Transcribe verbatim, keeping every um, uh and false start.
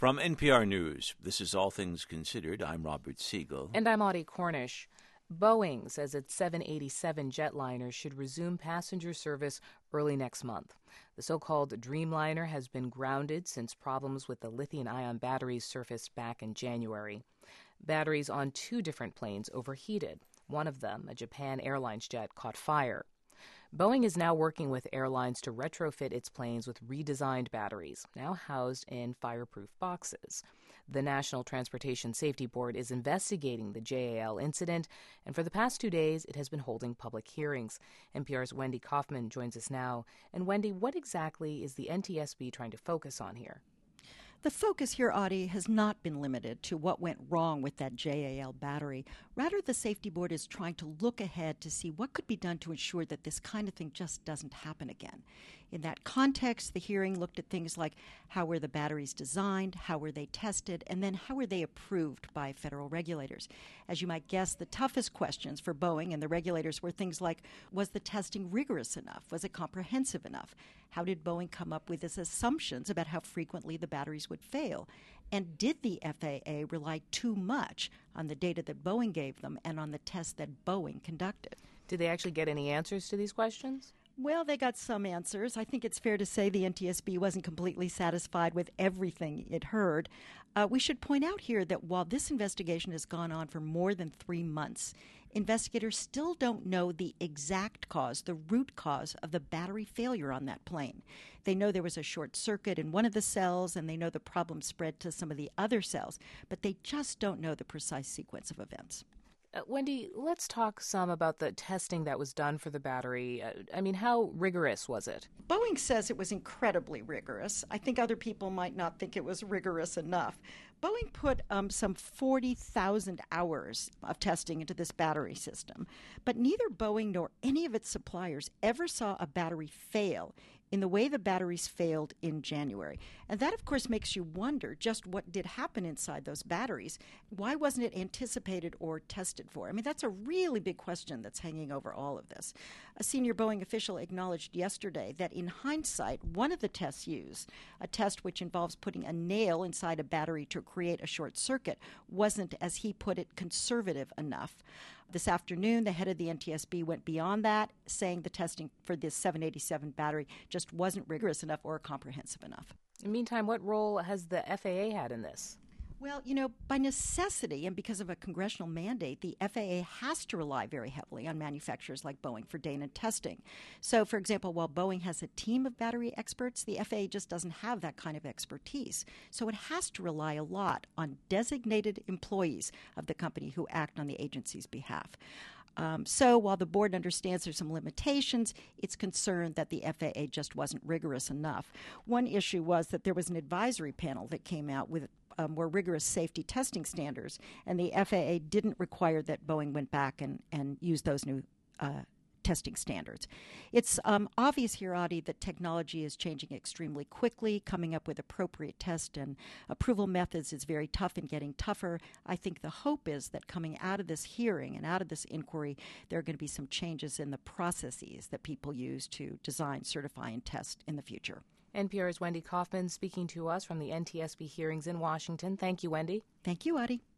From N P R News, this is All Things Considered. I'm Robert Siegel. And I'm Audie Cornish. Boeing says its seven eighty-seven jetliner should resume passenger service early next month. The so-called Dreamliner has been grounded since problems with the lithium-ion batteries surfaced back in January. Batteries on two different planes overheated. One of them, a Japan Airlines jet, caught fire. Boeing is now working with airlines to retrofit its planes with redesigned batteries, now housed in fireproof boxes. The National Transportation Safety Board is investigating the J A L incident, and for the past two days, it has been holding public hearings. N P R's Wendy Kaufman joins us now. And Wendy, what exactly is the N T S B trying to focus on here? The focus here, Audie, has not been limited to what went wrong with that J A L battery. Rather, the Safety Board is trying to look ahead to see what could be done to ensure that this kind of thing just doesn't happen again. In that context, the hearing looked at things like how were the batteries designed, how were they tested, and then how were they approved by federal regulators. As you might guess, the toughest questions for Boeing and the regulators were things like, was the testing rigorous enough? Was it comprehensive enough? How did Boeing come up with its assumptions about how frequently the batteries would fail? And did the F A A rely too much on the data that Boeing gave them and on the tests that Boeing conducted? Did they actually get any answers to these questions? Well, they got some answers. I think it's fair to say the N T S B wasn't completely satisfied with everything it heard. Uh, we should point out here that while this investigation has gone on for more than three months, investigators still don't know the exact cause, the root cause of the battery failure on that plane. They know there was a short circuit in one of the cells, and they know the problem spread to some of the other cells, but they just don't know the precise sequence of events. Uh, Wendy, let's talk some about the testing that was done for the battery. Uh, I mean, how rigorous was it? Boeing says it was incredibly rigorous. I think other people might not think it was rigorous enough. Boeing put um, some forty thousand hours of testing into this battery system, but neither Boeing nor any of its suppliers ever saw a battery fail in the way the batteries failed in January. And that, of course, makes you wonder just what did happen inside those batteries. Why wasn't it anticipated or tested for? I mean, that's a really big question that's hanging over all of this. A senior Boeing official acknowledged yesterday that in hindsight, one of the tests used, a test which involves putting a nail inside a battery to create a short circuit, wasn't, as he put it, conservative enough. This afternoon, the head of the N T S B went beyond that, saying the testing for this seven eighty-seven battery just wasn't rigorous enough or comprehensive enough. In the meantime, what role has the F A A had in this? Well, you know, by necessity and because of a congressional mandate, the F A A has to rely very heavily on manufacturers like Boeing for data testing. So, for example, while Boeing has a team of battery experts, the F A A just doesn't have that kind of expertise. So it has to rely a lot on designated employees of the company who act on the agency's behalf. Um, so while the board understands there's some limitations, it's concerned that the F A A just wasn't rigorous enough. One issue was that there was an advisory panel that came out with uh, more rigorous safety testing standards, and the F A A didn't require that Boeing went back and, and use those new uh testing standards. It's um, obvious here, Audie, that technology is changing extremely quickly. Coming up with appropriate test and approval methods is very tough and getting tougher. I think the hope is that coming out of this hearing and out of this inquiry, there are going to be some changes in the processes that people use to design, certify, and test in the future. N P R's Wendy Kaufman speaking to us from the N T S B hearings in Washington. Thank you, Wendy. Thank you, Audie.